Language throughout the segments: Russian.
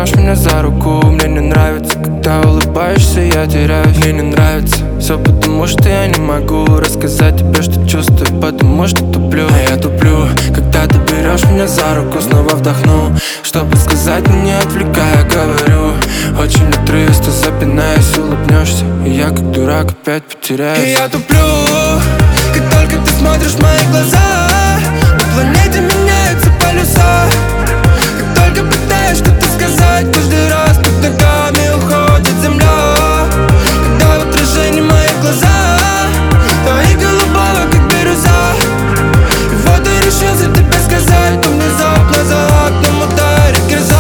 берешь меня за руку. Мне не нравится, когда улыбаешься, я теряюсь. Мне не нравится все, потому что я не могу рассказать тебе, что чувствую, потому что туплю. А я туплю, когда ты берешь меня за руку. Снова вдохну, чтобы сказать, но не отвлекая, говорю. Очень отрывисто запинаясь, улыбнешься, и я как дурак опять потеряюсь. И я туплю, как только ты смотришь в мои глаза. На планете меняются полюса. Как только пытаюсь что-то сказать, каждый раз под ногами уходит земля. Когда в отражении моих глаза твои голубого, как бирюза. И вот я решил за тебя сказать, но внезапно за окном ударит гроза.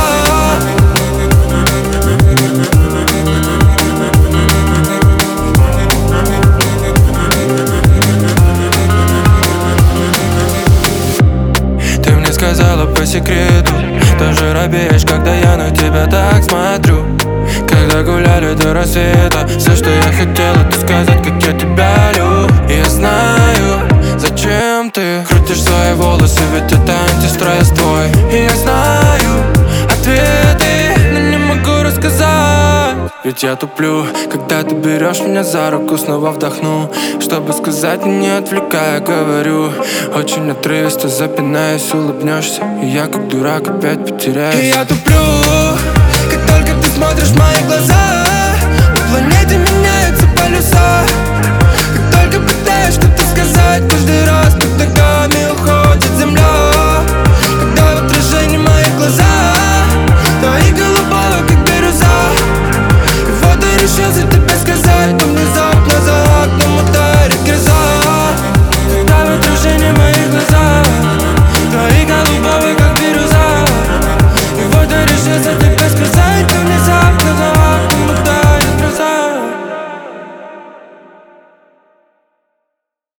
Сказала по секрету, тоже робеешь, когда я на тебя так смотрю. Когда гуляли до рассвета, все, что я хотел, это сказать, как я тебя люблю. И я знаю, зачем ты крутишь свои волосы, ведь это антистресс твой. И я знаю ответы, но не могу рассказать. Ведь я туплю, когда ты берешь меня за руку. Снова вдохну, чтобы сказать, не отвлекая, говорю. Очень отрывисто запинаясь, улыбнешься, и я как дурак опять потеряюсь. И я туплю, как только ты смотришь в мои глаза. На планете меняются полюса. Как только пытаюсь что-то сказать, каждый раз под ногами уходит земля. Когда в отражении моих глаза твои голубого, как бирюза. И вот я решил за тебя сказать,